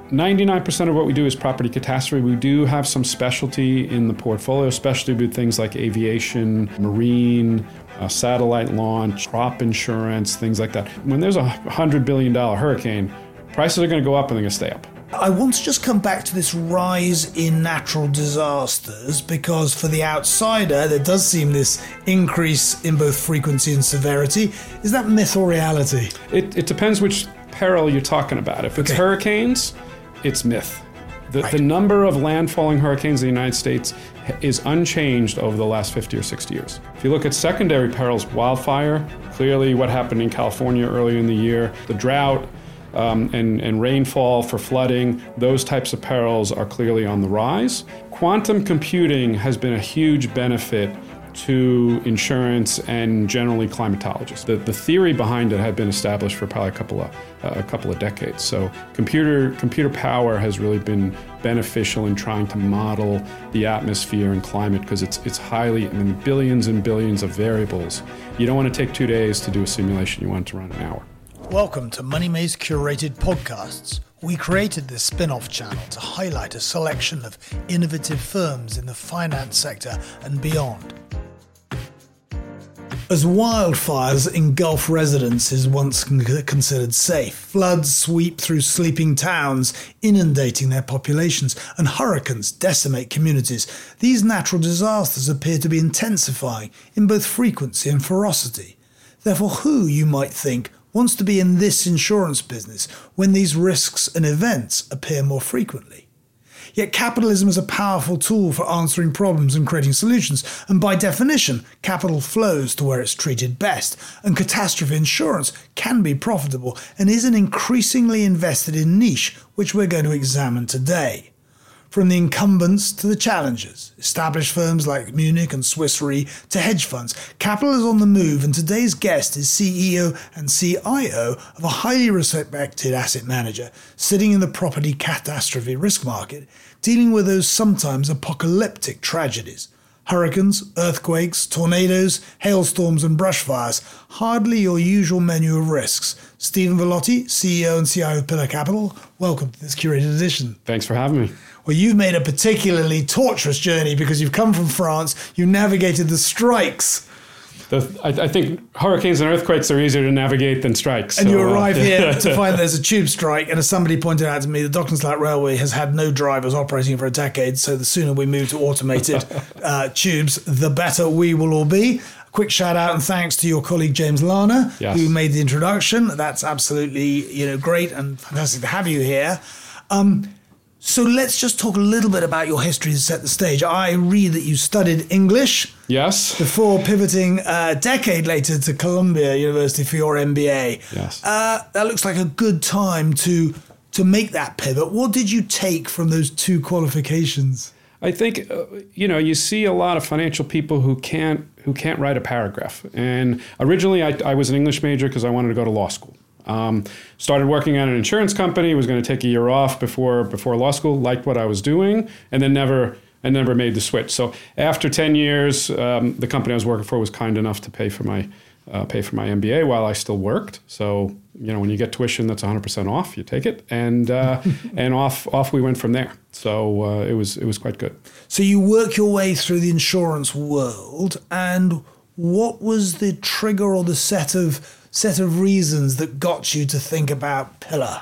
99% of what we do is property catastrophe. We do have some specialty in the portfolio, especially with things like aviation, marine, satellite launch, crop insurance, things like that. When there's a $100 billion hurricane, prices are going to go up and they're going to stay up. I want to just come back to this rise in natural disasters, because for the outsider, there does seem this increase in both frequency and severity. Is that myth or reality? It depends which peril you're talking about. If it's hurricanes, it's myth. The number of landfalling hurricanes in the United States is unchanged over the last 50 or 60 years. If you look at secondary perils, wildfire, clearly what happened in California earlier in the year, the drought, and rainfall for flooding, those types of perils are clearly on the rise. Quantum computing has been a huge benefit to insurance and generally climatologists. The theory behind it had been established for probably a couple of decades. So computer power has really been beneficial in trying to model the atmosphere and climate, because it's highly, billions and billions of variables. You don't want to take 2 days to do a simulation. You want it to run an hour. Welcome to Moneymaze Curated Podcasts. We created this spin-off channel to highlight a selection of innovative firms in the finance sector and beyond. As wildfires engulf residences once considered safe, floods sweep through sleeping towns, inundating their populations, and hurricanes decimate communities, these natural disasters appear to be intensifying in both frequency and ferocity. Therefore, who, you might think, wants to be in this insurance business when these risks and events appear more frequently? Yet capitalism is a powerful tool for answering problems and creating solutions, and by definition, capital flows to where it's treated best, and catastrophe insurance can be profitable and is an increasingly invested in niche, which we're going to examine today. From the incumbents to the challengers, established firms like Munich and Swiss Re to hedge funds, capital is on the move, and today's guest is CEO and CIO of a highly respected asset manager sitting in the property catastrophe risk market, dealing with those sometimes apocalyptic tragedies. Hurricanes, earthquakes, tornadoes, hailstorms and brush fires, hardly your usual menu of risks. Stephen Vellotti, CEO and CIO of Pillar Capital, welcome to this curated edition. Thanks for having me. Well, you've made a particularly torturous journey because you've come from France, you navigated the strikes. I think hurricanes and earthquakes are easier to navigate than strikes. And you arrive here to find there's a tube strike, and as somebody pointed out to me, the Docklands Light Railway has had no drivers operating for a decade, so the sooner we move to automated tubes, the better we will all be. Quick shout out and thanks to your colleague James Lana, who made the introduction. That's absolutely great and fantastic to have you here. So let's just talk a little bit about your history to set the stage. I read that you studied English. Yes. Before pivoting a decade later to Columbia University for your MBA. Yes. That looks like a good time to make that pivot. What did you take from those two qualifications? I think, you see a lot of financial people who can't write a paragraph. And originally I was an English major because I wanted to go to law school. Started working at an insurance company, was going to take a year off before law school, liked what I was doing, and then never made the switch. So after 10 years, the company I was working for was kind enough to pay for my MBA while I still worked. So, when you get tuition that's 100% off, you take it, and off we went from there. So it was quite good. So you work your way through the insurance world, and what was the trigger or the set of reasons that got you to think about Pillar?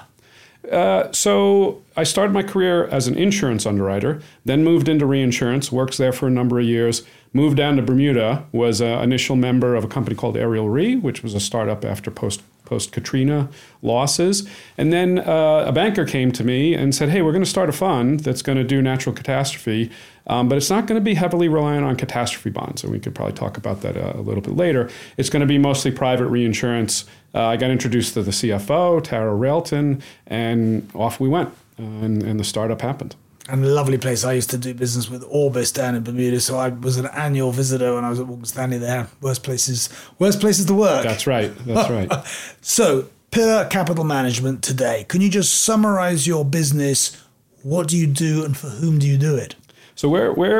So I started my career as an insurance underwriter, then moved into reinsurance, worked there for a number of years, moved down to Bermuda, was an initial member of a company called Ariel Re, which was a startup after post-Katrina losses. And then a banker came to me and said, hey, we're going to start a fund that's going to do natural catastrophe, but it's not going to be heavily reliant on catastrophe bonds. And we could probably talk about that a little bit later. It's going to be mostly private reinsurance. I got introduced to the CFO, Tara Railton, and off we went. And the startup happened. And a lovely place. I used to do business with Orbis down in Bermuda, so I was an annual visitor when I was at Morgan Stanley there. Worst places to work. That's right. So, Pillar Capital Management today. Can you just summarize your business? What do you do and for whom do you do it? So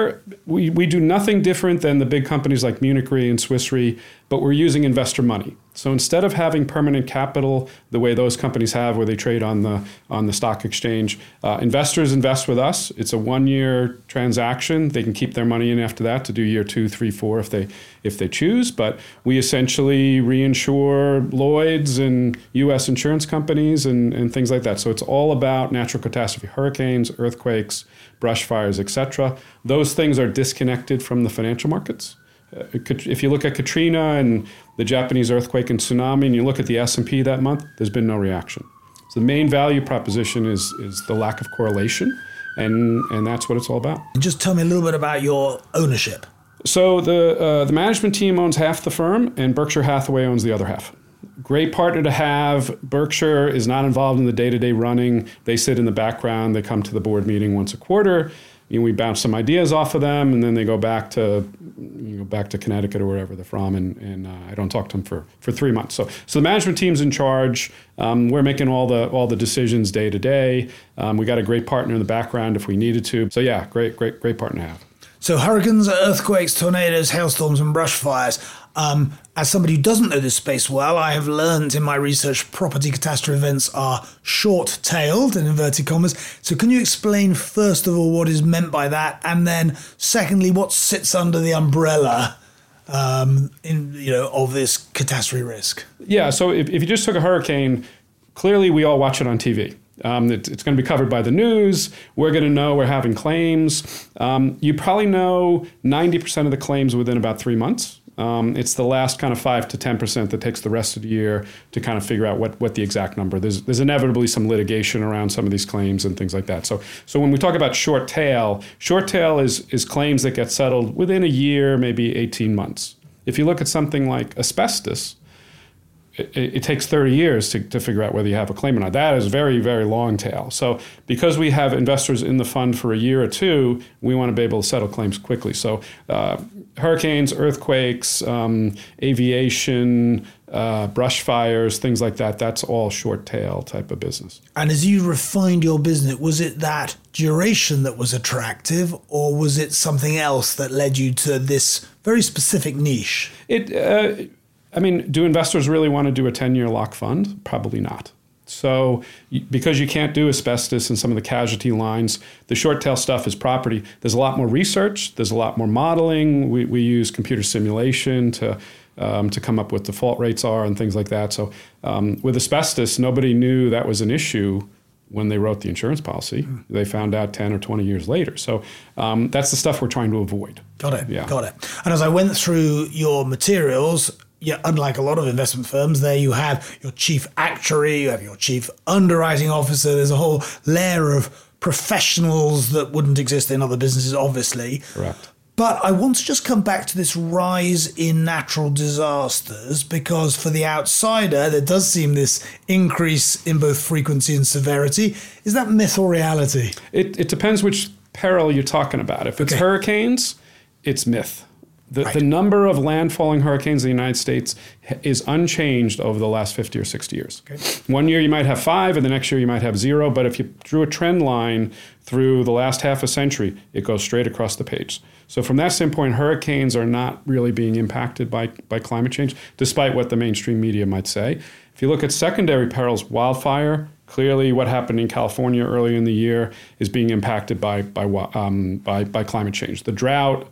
we do nothing different than the big companies like Munich Re and Swiss Re, but we're using investor money. So instead of having permanent capital the way those companies have, where they trade on the stock exchange, investors invest with us. It's a 1-year transaction. They can keep their money in after that to do year 2, 3, 4 if they choose. But we essentially reinsure Lloyd's and U.S. insurance companies and things like that. So it's all about natural catastrophe, hurricanes, earthquakes, brush fires, etc. Those things are disconnected from the financial markets. If you look at Katrina and the Japanese earthquake and tsunami, and you look at the S&P that month, there's been no reaction. So the main value proposition is the lack of correlation, and that's what it's all about. And just tell me a little bit about your ownership. So the management team owns half the firm, and Berkshire Hathaway owns the other half. Great partner to have. Berkshire is not involved in the day-to-day running. They sit in the background. They come to the board meeting once a quarter. We bounce some ideas off of them, and then they go back to Connecticut or wherever they're from, and I don't talk to them for 3 months. So the management team's in charge. We're making all the decisions day to day. We got a great partner in the background if we needed to. So yeah, great partner to have. So hurricanes, earthquakes, tornadoes, hailstorms, and brush fires. As somebody who doesn't know this space well, I have learned in my research property catastrophe events are short-tailed, in inverted commas. So can you explain, first of all, what is meant by that? And then, secondly, what sits under the umbrella of this catastrophe risk? Yeah, so if you just took a hurricane, clearly we all watch it on TV. It's going to be covered by the news. We're going to know we're having claims. You probably know 90% of the claims within about 3 months. It's the last kind of 5 to 10% that takes the rest of the year to kind of figure out what the exact number. There's inevitably some litigation around some of these claims and things like that. So when we talk about short tail is claims that get settled within a year, maybe 18 months. If you look at something like asbestos, it takes 30 years to figure out whether you have a claim or not. That is very, very long tail. So because we have investors in the fund for a year or two, we want to be able to settle claims quickly. So hurricanes, earthquakes, aviation, brush fires, things like that, that's all short tail type of business. And as you refined your business, was it that duration that was attractive, or was it something else that led you to this very specific niche? Do investors really want to do a 10-year lock fund? Probably not. So because you can't do asbestos and some of the casualty lines, the short tail stuff is property. There's a lot more research. There's a lot more modeling. We use computer simulation to come up what default rates are and things like that. So with asbestos, nobody knew that was an issue when they wrote the insurance policy. They found out 10 or 20 years later. So that's the stuff we're trying to avoid. Got it. And as I went through your materials, unlike a lot of investment firms, there you have your chief actuary, you have your chief underwriting officer. There's a whole layer of professionals that wouldn't exist in other businesses, obviously. Correct. But I want to just come back to this rise in natural disasters, because for the outsider, there does seem this increase in both frequency and severity. Is that myth or reality? It depends which peril you're talking about. If it's hurricanes, it's myth. The number of landfalling hurricanes in the United States is unchanged over the last 50 or 60 years. Okay. 1 year you might have 5, and the next year you might have 0. But if you drew a trend line through the last half a century, it goes straight across the page. So from that standpoint, hurricanes are not really being impacted by climate change, despite what the mainstream media might say. If you look at secondary perils, wildfire, clearly what happened in California earlier in the year is being impacted by climate change. The drought,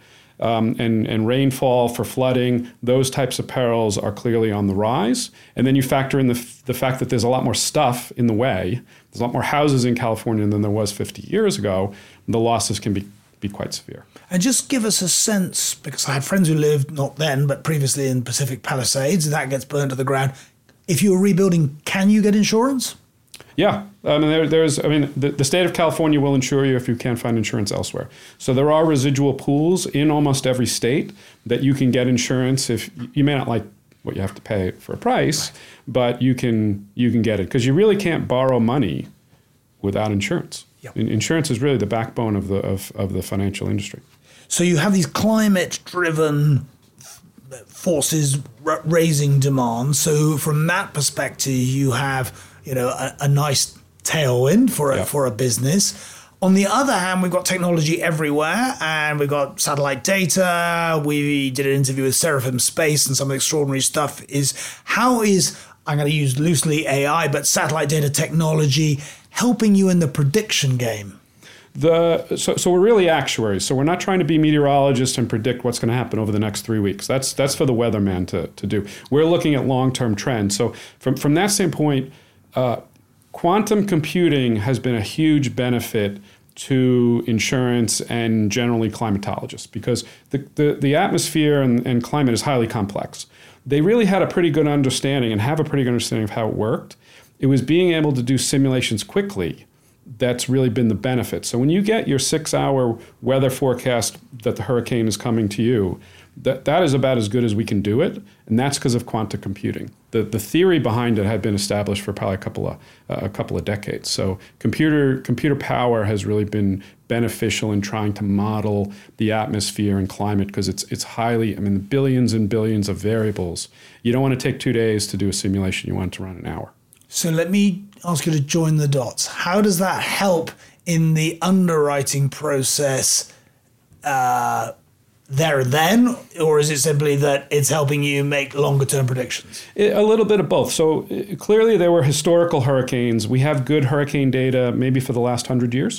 and rainfall for flooding, those types of perils are clearly on the rise. And then you factor in the fact that there's a lot more stuff in the way. There's a lot more houses in California than there was 50 years ago. The losses can be quite severe. And just give us a sense, because I had friends who lived, not then, but previously in Pacific Palisades, that gets burned to the ground. If you were rebuilding, can you get insurance? Yeah, the state of California will insure you if you can't find insurance elsewhere. So there are residual pools in almost every state that you can get insurance if you may not like what you have to pay for a price, but you can get it, because you really can't borrow money without insurance. Yep. Insurance is really the backbone of the financial industry. So you have these climate-driven forces raising demand. So from that perspective, you have a nice tailwind for a business. On the other hand, we've got technology everywhere, and we've got satellite data. We did an interview with Seraphim Space, and some of the extraordinary stuff is how is, I'm going to use loosely AI, but satellite data technology helping you in the prediction game? So we're really actuaries. So we're not trying to be meteorologists and predict what's going to happen over the next 3 weeks. That's for the weatherman to do. We're looking at long-term trends. So from that standpoint, quantum computing has been a huge benefit to insurance and generally climatologists because the atmosphere and climate is highly complex. They really had a pretty good understanding and have a pretty good understanding of how it worked. It was being able to do simulations quickly that's really been the benefit. So when you get your 6-hour weather forecast that the hurricane is coming to you, that is about as good as we can do it, and that's because of quantum computing. The theory behind it had been established for probably a couple of decades. So computer power has really been beneficial in trying to model the atmosphere and climate because it's highly, billions and billions of variables. You don't want to take 2 days to do a simulation. You want it to run an hour. So let me ask you to join the dots. How does that help in the underwriting process there then, or is it simply that it's helping you make longer term predictions? A little bit of both. So clearly there were historical hurricanes. We have good hurricane data maybe for the last 100 years.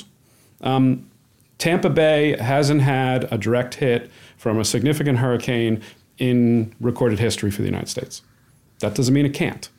Tampa Bay hasn't had a direct hit from a significant hurricane in recorded history for the United States. That doesn't mean it can't.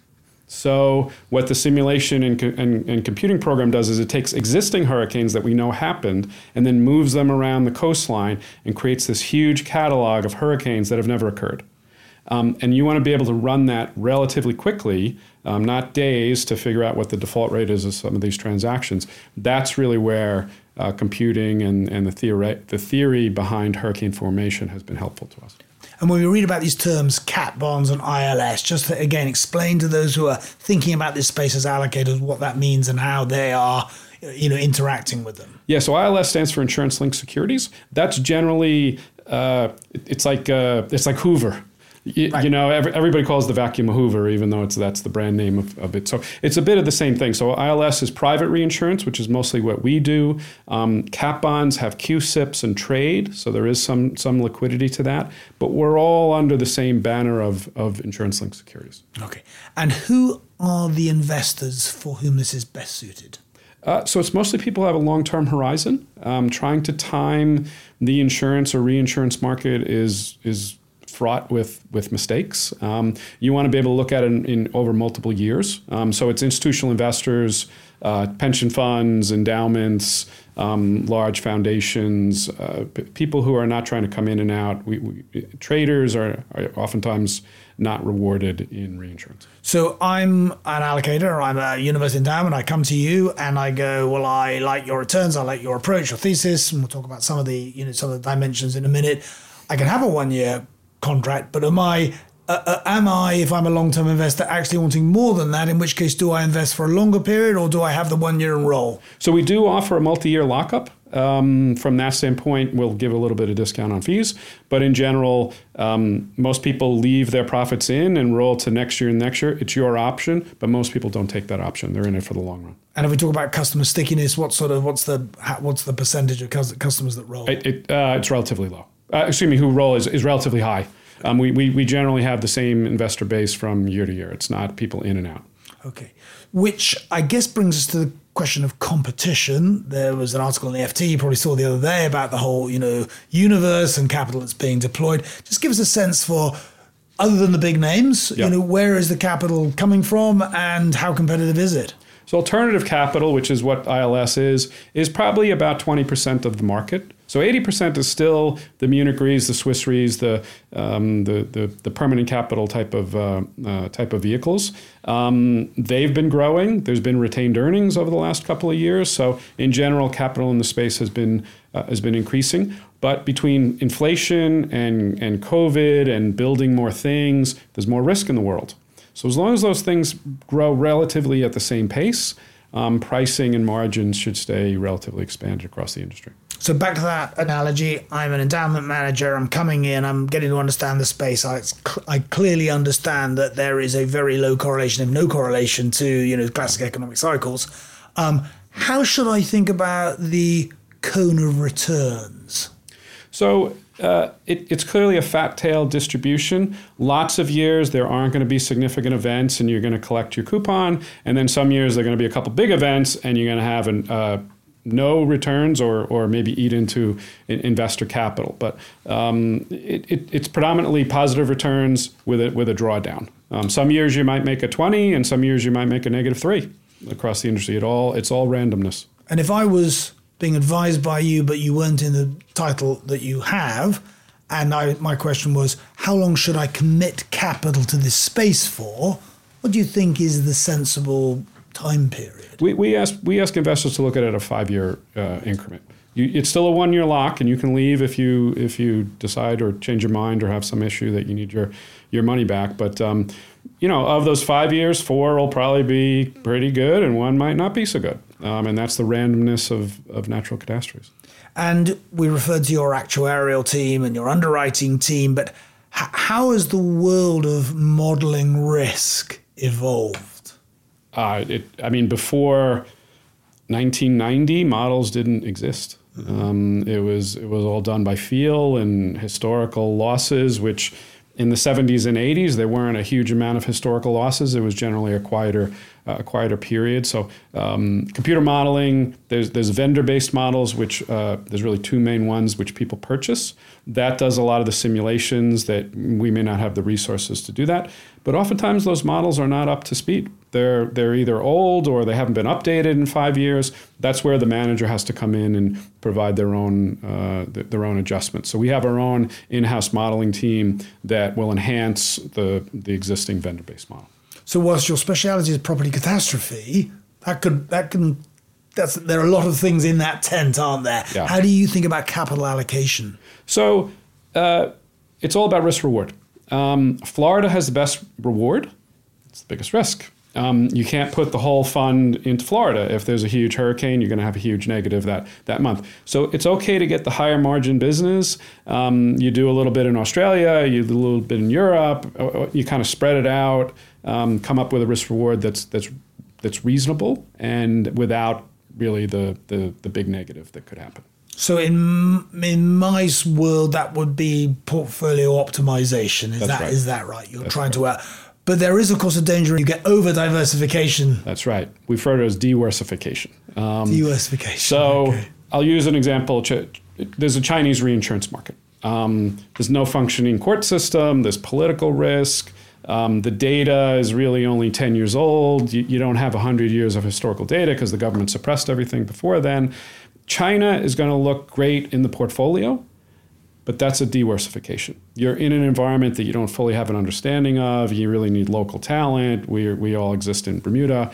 So what the simulation and computing program does is it takes existing hurricanes that we know happened and then moves them around the coastline and creates this huge catalog of hurricanes that have never occurred. And you want to be able to run that relatively quickly, not days, to figure out what the default rate is of some of these transactions. That's really where computing and the theory behind hurricane formation has been helpful to us. And when we read about these terms, cat bonds and ILS, just to, again, explain to those who are thinking about this space as allocators what that means and how they are, interacting with them. Yeah, so ILS stands for insurance-linked securities. That's generally, it's like Hoover. Right. Everybody calls the vacuum a Hoover, even though that's the brand name of it. So it's a bit of the same thing. So ILS is private reinsurance, which is mostly what we do. Cat bonds have QSIPs and trade, so there is some liquidity to that. But we're all under the same banner of insurance-linked securities. Okay. And who are the investors for whom this is best suited? So it's mostly people who have a long-term horizon. Trying to time the insurance or reinsurance market is fraught with mistakes. You want to be able to look at it in over multiple years. So it's institutional investors, pension funds, endowments, large foundations, people who are not trying to come in and out. Traders are oftentimes not rewarded in reinsurance. So I'm an allocator, I'm a university endowment, I come to you and I go, well, I like your returns, I like your approach, your thesis, and we'll talk about some of the dimensions in a minute. I can have a 1-year contract, but am I, if I'm a long-term investor, actually wanting more than that? In which case, do I invest for a longer period, or do I have the 1 year and roll? So we do offer a multi-year lockup. From that standpoint, we'll give a little bit of discount on fees, but in general, most people leave their profits in and roll to next year and next year. It's your option, but most people don't take that option. They're in it for the long run. And if we talk about customer stickiness, what's the percentage of customers that roll? It's relatively low. Who roll is relatively high. We generally have the same investor base from year to year. It's not people in and out. Okay. Which I guess brings us to the question of competition. There was an article in the FT you probably saw the other day about the whole, universe and capital that's being deployed. Just give us a sense for, other than the big names, yep. Where is the capital coming from and how competitive is it? So alternative capital, which is what ILS is probably about 20% of the market. So 80% is still the Munich Re's, the Swiss Re's, the permanent capital type of vehicles. They've been growing. There's been retained earnings over the last couple of years. So in general, capital in the space has been increasing. But between inflation and COVID and building more things, there's more risk in the world. So as long as those things grow relatively at the same pace, pricing and margins should stay relatively expanded across the industry. So back to that analogy, I'm an endowment manager, I'm coming in, I'm getting to understand the space. I clearly understand that there is a very low correlation, if no correlation to classic economic cycles. How should I think about the cone of returns? So it's clearly a fat tail distribution. Lots of years there aren't going to be significant events and you're going to collect your coupon. And then some years there are going to be a couple big events and you're going to have no returns or maybe eat into investor capital. But it's predominantly positive returns with a drawdown. Some years you might make a 20 and some years you might make a -3 across the industry. It's all randomness. And if I was being advised by you, but you weren't in the title that you have, and my question was, how long should I commit capital to this space for? What do you think is the sensible time period? We ask investors to look at it at a 5-year increment. It's still a 1-year lock, and you can leave if you decide or change your mind or have some issue that you need your money back. But of those 5 years, 4 will probably be pretty good, and 1 might not be so good. And that's the randomness of natural catastrophes. And we referred to your actuarial team and your underwriting team, but how has the world of modeling risk evolved? Before 1990, models didn't exist. It was all done by feel and historical losses, which in the 70s and 80s, there weren't a huge amount of historical losses. It was generally a quieter period. So computer modeling, there's vendor-based models, which there's really 2 main ones which people purchase. That does a lot of the simulations that we may not have the resources to do that. But oftentimes those models are not up to speed. They're either old or they haven't been updated in 5 years. That's where the manager has to come in and provide their own adjustments. So we have our own in-house modeling team that will enhance the existing vendor-based model. So whilst your speciality is property catastrophe, there are a lot of things in that tent, aren't there? Yeah. How do you think about capital allocation? So it's all about risk reward. Florida has the best reward. It's the biggest risk. You can't put the whole fund into Florida. If there's a huge hurricane, you're going to have a huge negative that month. So it's okay to get the higher margin business. You do a little bit in Australia, you do a little bit in Europe. You kind of spread it out, come up with a risk reward that's reasonable and without really the big negative that could happen. So in my world, that would be portfolio optimization. Is that right? You're trying to... But there is, of course, a danger when you get over diversification. That's right. We refer to it as diversification. Diversification. So okay. I'll use an example. There's a Chinese reinsurance market. There's no functioning court system. There's political risk. The data is really only 10 years old. You don't have 100 years of historical data because the government suppressed everything before then. China is going to look great in the portfolio, but that's a diversification. You're in an environment that you don't fully have an understanding of. You really need local talent. We all exist in Bermuda.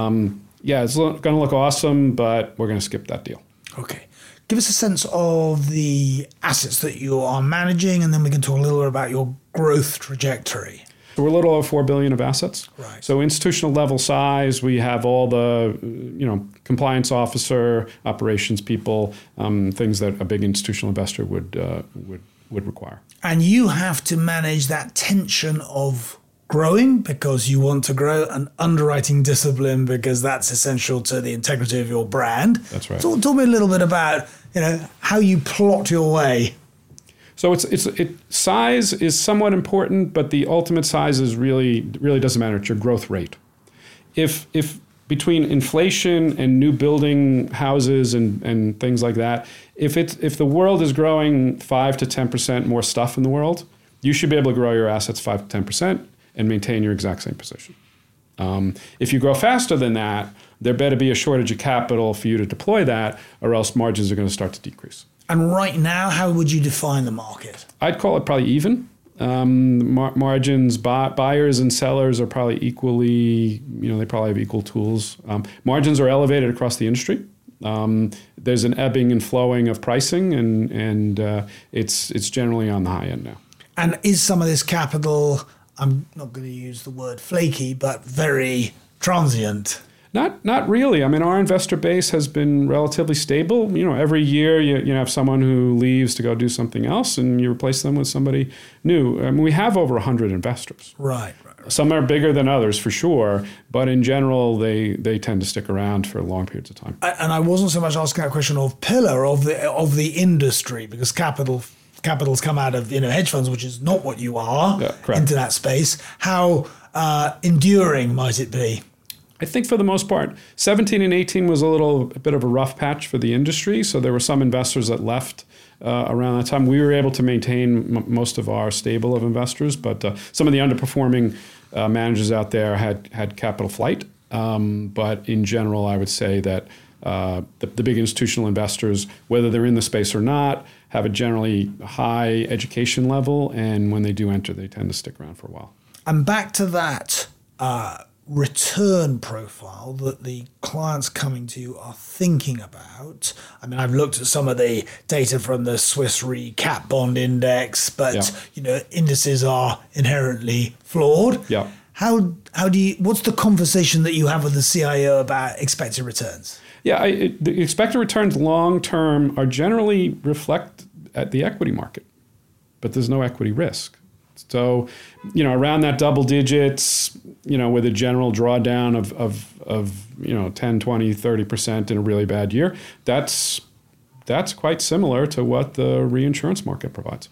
It's going to look awesome, but we're going to skip that deal. Okay. Give us a sense of the assets that you are managing, and then we can talk a little bit about your growth trajectory. So we're a little over $4 billion of assets. Right. So institutional level size, we have all the compliance officer, operations people, things that a big institutional investor would require. And you have to manage that tension of growing because you want to grow, and underwriting discipline because that's essential to the integrity of your brand. That's right. Talk me a little bit about how you plot your way. So size is somewhat important, but the ultimate size is really doesn't matter. It's your growth rate. If between inflation and new building houses and things like that, if the world is growing 5 to 10% more stuff in the world, you should be able to grow your assets 5 to 10% and maintain your exact same position. If you grow faster than that, there better be a shortage of capital for you to deploy that, or else margins are going to start to decrease. And right now, how would you define the market? I'd call it probably even. Margins, buyers and sellers are probably equally, they probably have equal tools. Margins are elevated across the industry. There's an ebbing and flowing of pricing, and it's generally on the high end now. And is some of this capital, I'm not going to use the word flaky, but very transient? Not really. I mean, our investor base has been relatively stable. Every year you have someone who leaves to go do something else, and you replace them with somebody new. I mean, we have over 100 investors. Right. Some are bigger than others for sure, but in general, they tend to stick around for long periods of time. And I wasn't so much asking a question of pillar of the industry, because capital's come out of hedge funds, which is not what you are, into that space. How enduring might it be? I think for the most part, 17 and 18 was a bit of a rough patch for the industry. So there were some investors that left around that time. We were able to maintain most of our stable of investors, but some of the underperforming managers out there had capital flight. But in general, I would say that the big institutional investors, whether they're in the space or not, have a generally high education level. And when they do enter, they tend to stick around for a while. And back to that return profile that the clients coming to you are thinking about. I mean, I've looked at some of the data from the Swiss Re Cat Bond Index, but indices are inherently flawed. Yeah. How do you? What's the conversation that you have with the CIO about expected returns? Yeah, the expected returns long term are generally reflect at the equity market, but there's no equity risk. So, around that double digits, with a general drawdown of 10, 20, 30% in a really bad year, that's quite similar to what the reinsurance market provides.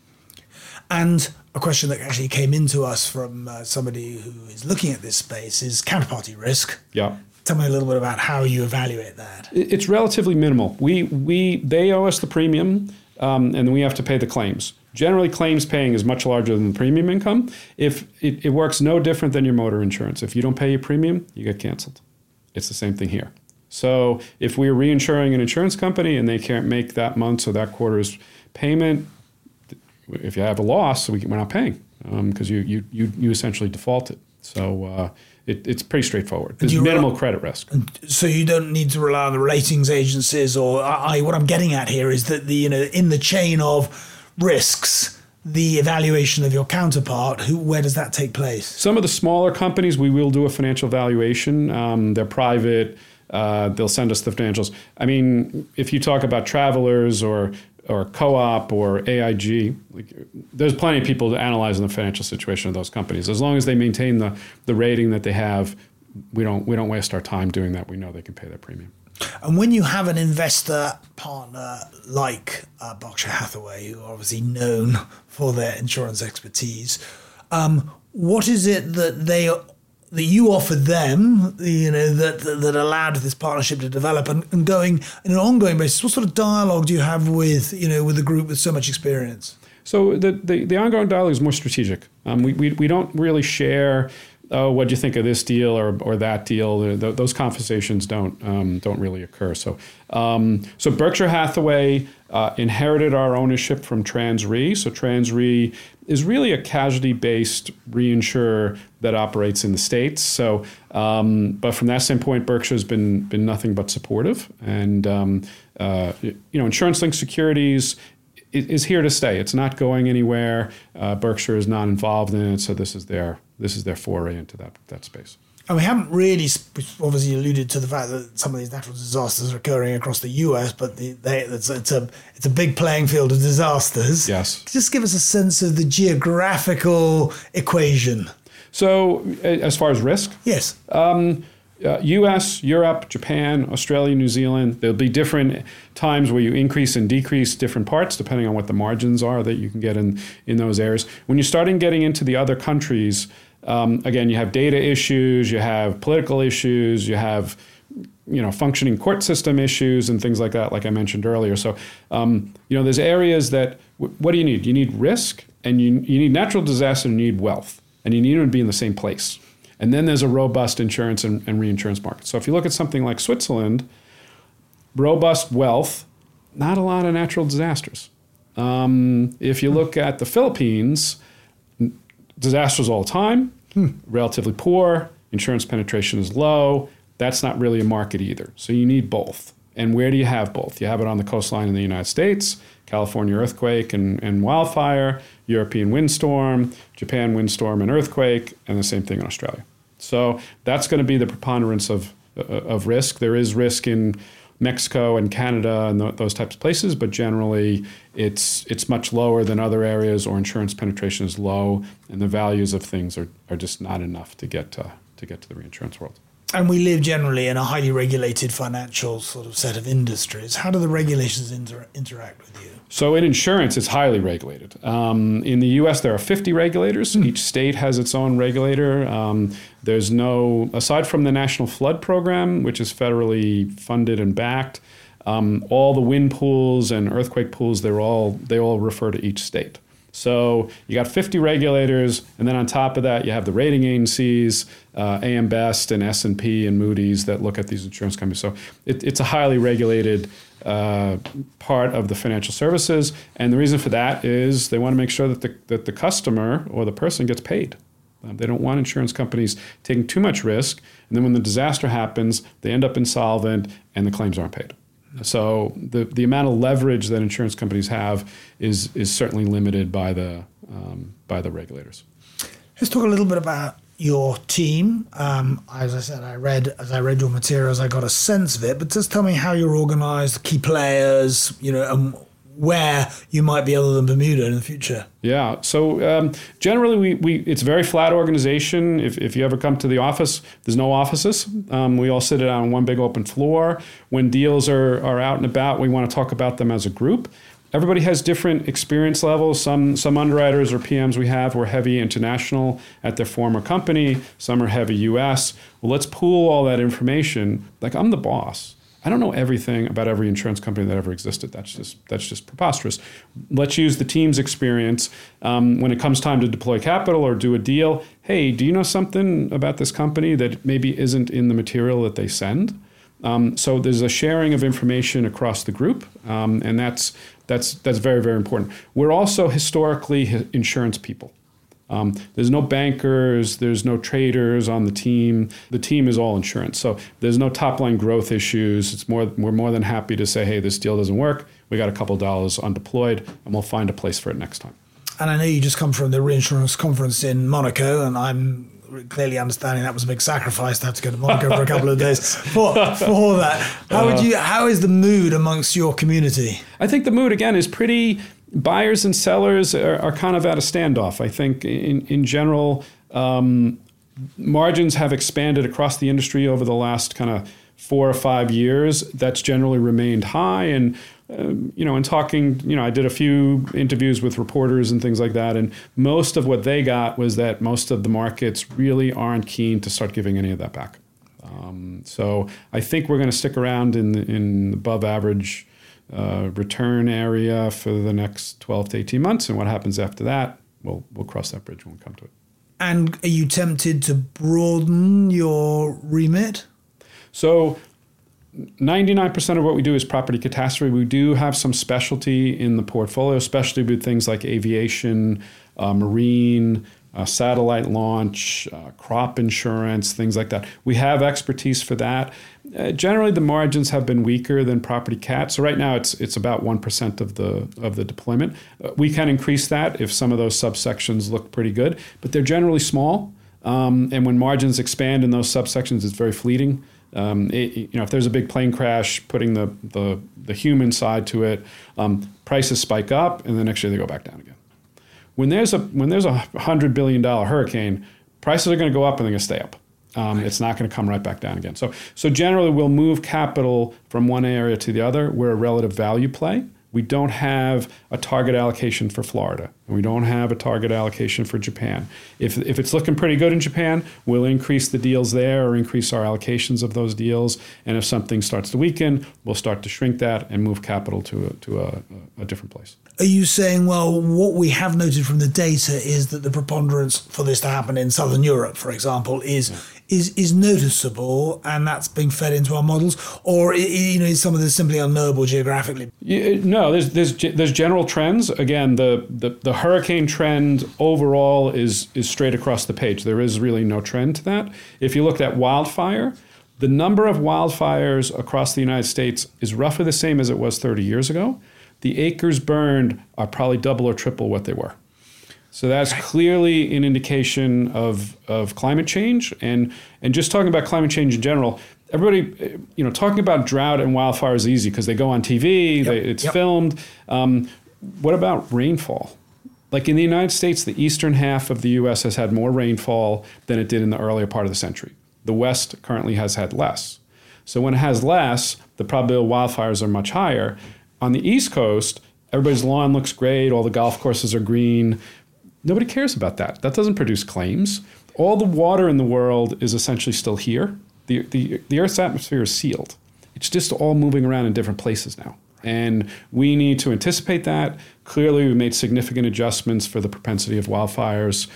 And a question that actually came into us from somebody who is looking at this space is counterparty risk. Yeah. Tell me a little bit about how you evaluate that. It's relatively minimal. They owe us the premium, and then we have to pay the claims. Generally, claims paying is much larger than the premium income. If it works no different than your motor insurance. If you don't pay your premium, you get canceled. It's the same thing here. So if we're reinsuring an insurance company and they can't make that month's or that quarter's payment, if you have a loss, we're not paying because you essentially defaulted. So it's pretty straightforward. There's minimal credit risk. So you don't need to rely on the ratings agencies, or what I'm getting at here is that in the chain of risks, the evaluation of your counterpart, where does that take place? Some of the smaller companies, we will do a financial valuation. They're private. They'll send us the financials. I mean, if you talk about Travelers or Co-op or AIG, there's plenty of people analyzing the financial situation of those companies. As long as they maintain the rating that they have, we don't waste our time doing that. We know they can pay their premium. And when you have an investor partner like Berkshire Hathaway, who are obviously known for their insurance expertise, what is it that you offered them, that allowed this partnership to develop and going on an ongoing basis? What sort of dialogue do you have with a group with so much experience? So the ongoing dialogue is more strategic. We don't really share, what do you think of this deal or that deal? Those conversations don't really occur. So Berkshire Hathaway inherited our ownership from TransRe. So TransRe is really a casualty-based reinsurer that operates in the States. So, but from that standpoint, Berkshire's been nothing but supportive. And insurance-linked securities is here to stay. It's not going anywhere. Berkshire is not involved in it. So this is their foray into that space. And we haven't really obviously alluded to the fact that some of these natural disasters are occurring across the US, but it's a big playing field of disasters. Yes. Just give us a sense of the geographical equation. So as far as risk? Yes. US, Europe, Japan, Australia, New Zealand, there'll be different times where you increase and decrease different parts depending on what the margins are that you can get in those areas. When you're starting getting into the other countries, again, you have data issues, you have political issues, you have functioning court system issues and things like that, like I mentioned earlier. So, there's areas that, what do you need? You need risk, and you need natural disaster, and you need wealth, and you need them to be in the same place. And then there's a robust insurance and reinsurance market. So if you look at something like Switzerland, robust wealth, not a lot of natural disasters. If you look at the Philippines, disasters all the time, relatively poor, insurance penetration is low. That's not really a market either. So you need both. And where do you have both? You have it on the coastline in the United States, California earthquake and wildfire, European windstorm, Japan windstorm and earthquake, and the same thing in Australia. So that's going to be the preponderance of risk. There is risk in Mexico and Canada and those types of places, but generally it's much lower than other areas, or insurance penetration is low, and the values of things are just not enough to get to the reinsurance world. And we live generally in a highly regulated financial sort of set of industries. How do the regulations interact with you? So in insurance, it's highly regulated. In the U.S., there are 50 regulators. Each state has its own regulator. There's no, aside from the National Flood Program, which is federally funded and backed, all the wind pools and earthquake pools, they all refer to each state. So you got 50 regulators, and then on top of that, you have the rating agencies, AM Best and S&P and Moody's that look at these insurance companies. So it's a highly regulated part of the financial services, and the reason for that is they want to make sure that the customer or the person gets paid. They don't want insurance companies taking too much risk, and then when the disaster happens, they end up insolvent and the claims aren't paid. So the amount of leverage that insurance companies have is certainly limited by the regulators. Let's talk a little bit about your team. As I said, as I read your materials, I got a sense of it. But just tell me how you're organised, key players, and where you might be other than Bermuda in the future. Yeah. So generally, we it's a very flat organization. If you ever come to the office, there's no offices. We all sit on one big open floor. When deals are out and about, we want to talk about them as a group. Everybody has different experience levels. Some underwriters or PMs we have were heavy international at their former company. Some are heavy U.S. Well, let's pool all that information. Like, I'm the boss. I don't know everything about every insurance company that ever existed. That's just preposterous. Let's use the team's experience when it comes time to deploy capital or do a deal. Hey, do you know something about this company that maybe isn't in the material that they send? So there's a sharing of information across the group, and that's very, very important. We're also historically insurance people. There's no bankers, there's no traders on the team. The team is all insurance. So there's no top line growth issues. We're more than happy to say, hey, this deal doesn't work. We got a couple dollars undeployed, and we'll find a place for it next time. And I know you just come from the reinsurance conference in Monaco, and I'm clearly understanding that was a big sacrifice to have to go to Monaco for a couple of days for that. How is the mood amongst your community? I think the mood, again, is pretty. Buyers and sellers are kind of at a standoff. I think in general, margins have expanded across the industry over the last kind of 4 or 5 years. That's generally remained high. And, in talking, I did a few interviews with reporters and things like that. And most of what they got was that most of the markets really aren't keen to start giving any of that back. So I think we're going to stick around in above average return area for the next 12 to 18 months. And what happens after that, we'll cross that bridge when we come to it. And are you tempted to broaden your remit? So 99% of what we do is property catastrophe. We do have some specialty in the portfolio, especially with things like aviation, marine, satellite launch, crop insurance, things like that. We have expertise for that. Generally, the margins have been weaker than property cat. So right now, it's about 1% of the deployment. We can increase that if some of those subsections look pretty good, but they're generally small. And when margins expand in those subsections, it's very fleeting. If there's a big plane crash, putting the human side to it, prices spike up, and the next year they go back down again. When there's a $100 billion hurricane, prices are going to go up and they're going to stay up. It's not going to come right back down again. So generally, we'll move capital from one area to the other. We're a relative value play. We don't have a target allocation for Florida, and we don't have a target allocation for Japan. If it's looking pretty good in Japan, we'll increase the deals there or increase our allocations of those deals. And if something starts to weaken, we'll start to shrink that and move capital to a different place. Are you saying, well, what we have noted from the data is that the preponderance for this to happen in Southern Europe, for example, is noticeable, and that's being fed into our models, or is some of this simply unknowable geographically? No, there's general trends. Again, the hurricane trend overall is straight across the page. There is really no trend to that. If you looked at wildfire, the number of wildfires across the United States is roughly the same as it was 30 years ago. The acres burned are probably double or triple what they were. So that's clearly an indication of climate change. And just talking about climate change in general, everybody, talking about drought and wildfire is easy because they go on TV, it's filmed. What about rainfall? Like in the United States, the eastern half of the U.S. has had more rainfall than it did in the earlier part of the century. The West currently has had less. So when it has less, the probability of wildfires are much higher. On the East Coast, everybody's lawn looks great, all the golf courses are green. Nobody cares about that. That doesn't produce claims. All the water in the world is essentially still here. The Earth's atmosphere is sealed. It's just all moving around in different places now. And we need to anticipate that. Clearly, we've made significant adjustments for the propensity of wildfires,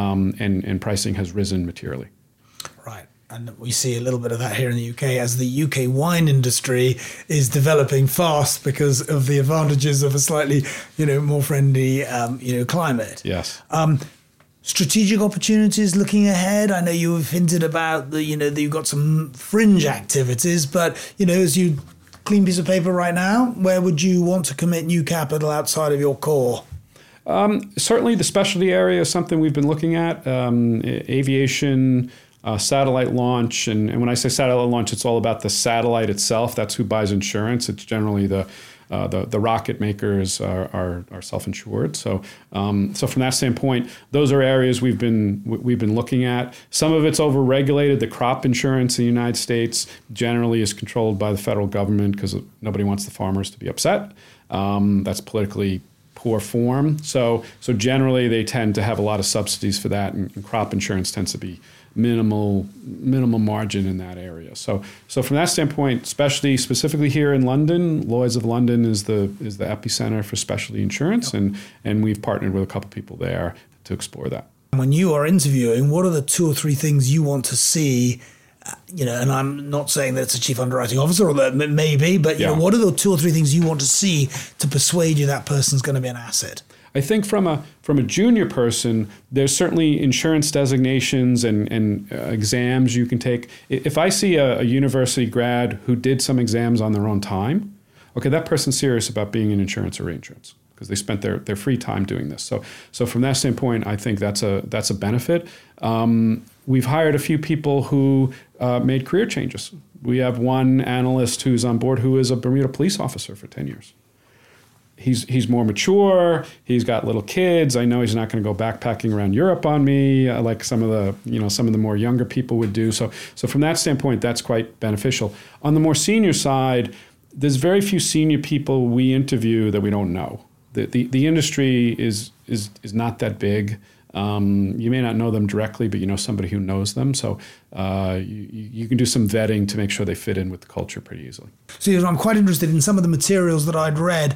and pricing has risen materially. Right. And we see a little bit of that here in the UK as the UK wine industry is developing fast because of the advantages of a slightly, more friendly, climate. Yes. Strategic opportunities looking ahead. I know you've hinted about that you've got some fringe activities, but, as you clean piece of paper right now, where would you want to commit new capital outside of your core? Certainly the specialty area is something we've been looking at. Aviation, satellite launch. And when I say satellite launch, it's all about the satellite itself. That's who buys insurance. It's generally the rocket makers are self-insured. So from that standpoint, those are areas we've been looking at. Some of it's over-regulated. The crop insurance in the United States generally is controlled by the federal government because nobody wants the farmers to be upset. That's politically poor form. So generally they tend to have a lot of subsidies for that, and crop insurance tends to be minimal margin in that area. So from that standpoint, specifically here in London, Lloyd's of London is the epicenter for specialty insurance, and we've partnered with a couple people there to explore that. When you are interviewing, what are the 2 or 3 things you want to see? And I'm not saying that it's a chief underwriting officer, or that it may be, but what are the 2 or 3 things you want to see to persuade you that person's going to be an asset? I think from a junior person, there's certainly insurance designations and exams you can take. If I see a university grad who did some exams on their own time, okay, that person's serious about being in insurance or reinsurance because they spent their free time doing this. So from that standpoint, I think that's a benefit. We've hired a few people who made career changes. We have one analyst who's on board who is a Bermuda police officer for 10 years. He's more mature. He's got little kids. I know he's not going to go backpacking around Europe on me like some of the more younger people would do. So from that standpoint, that's quite beneficial. On the more senior side, there's very few senior people we interview that we don't know. The industry is not that big. You may not know them directly, but you know somebody who knows them. So you can do some vetting to make sure they fit in with the culture pretty easily. So I'm quite interested in some of the materials that I'd read.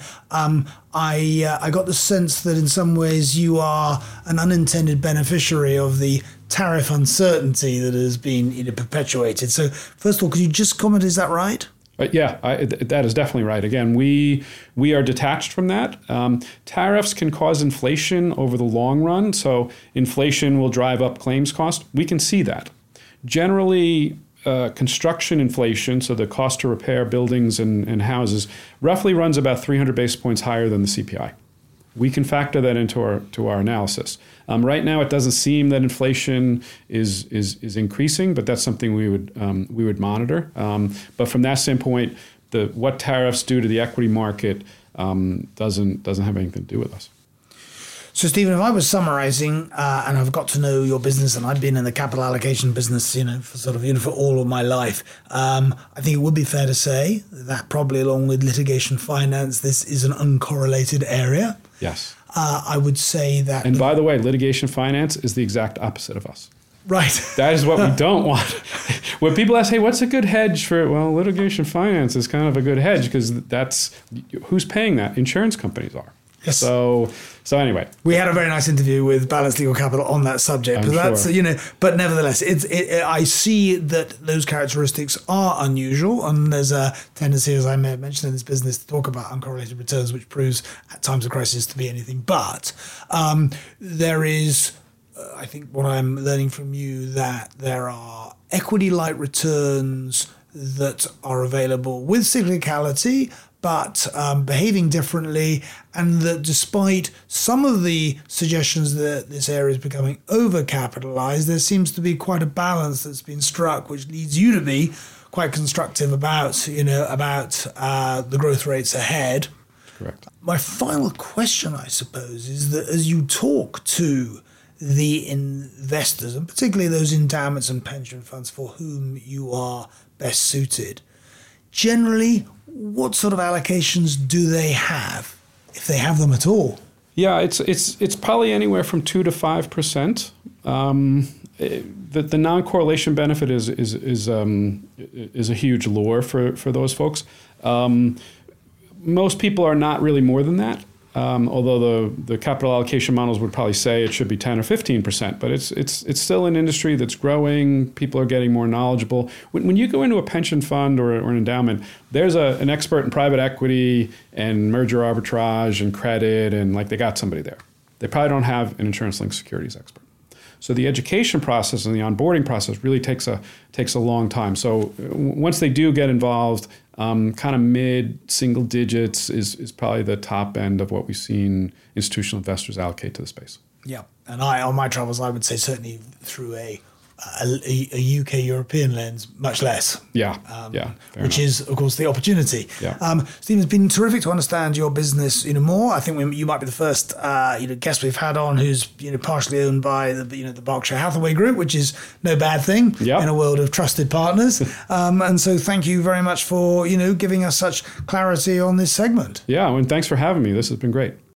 I got the sense that in some ways you are an unintended beneficiary of the tariff uncertainty that has been perpetuated. So first of all, could you just comment, is that right? That is definitely right. Again, we are detached from that. Tariffs can cause inflation over the long run, so inflation will drive up claims cost. We can see that. Generally, construction inflation, so the cost to repair buildings and houses, roughly runs about 300 basis points higher than the CPI. We can factor that into our analysis. Right now, it doesn't seem that inflation is increasing, but that's something we would monitor. But from that standpoint, what tariffs do to the equity market doesn't have anything to do with us. So, Stephen, if I was summarizing, and I've got to know your business, and I've been in the capital allocation business, for all of my life, I think it would be fair to say that probably along with litigation finance, this is an uncorrelated area. Yes. I would say that... And by the way, litigation finance is the exact opposite of us. Right. That is what we don't want. When people ask, hey, what's a good hedge for... Well, litigation finance is kind of a good hedge because that's... Who's paying that? Insurance companies are. Yes. So anyway, we had a very nice interview with Balanced Legal Capital on that subject. But that's sure. But nevertheless, I see that those characteristics are unusual, and there's a tendency, as I may have mentioned in this business, to talk about uncorrelated returns, which proves at times of crisis to be anything but. There is, I think, what I'm learning from you, that there are equity-like returns that are available with cyclicality, but behaving differently, and that despite some of the suggestions that this area is becoming overcapitalized, there seems to be quite a balance that's been struck, which leads you to be quite constructive about the growth rates ahead. Correct. My final question, I suppose, is that as you talk to the investors, and particularly those endowments and pension funds for whom you are best suited, generally, what sort of allocations do they have, if they have them at all? Yeah, it's probably anywhere from 2 to 5%. The non-correlation benefit is a huge lure for those folks. Most people are not really more than that. Although the capital allocation models would probably say it should be 10 or 15%, but it's still an industry that's growing. People are getting more knowledgeable. When you go into a pension fund or an endowment, there's an expert in private equity and merger arbitrage and credit, and like they got somebody there. They probably don't have an insurance-linked securities expert. So the education process and the onboarding process really takes a long time. So once they do get involved, kind of mid-single digits is probably the top end of what we've seen institutional investors allocate to the space. Yeah, and on my travels, I would say certainly through a UK European lens, much less. Yeah, which is, of course, the opportunity. Yeah. Stephen, it's been terrific to understand your business, more. I think you might be the first, guest we've had on who's, partially owned by the Berkshire Hathaway Group, which is no bad thing in a world of trusted partners. And so, thank you very much for, giving us such clarity on this segment. Yeah, and thanks for having me. This has been great.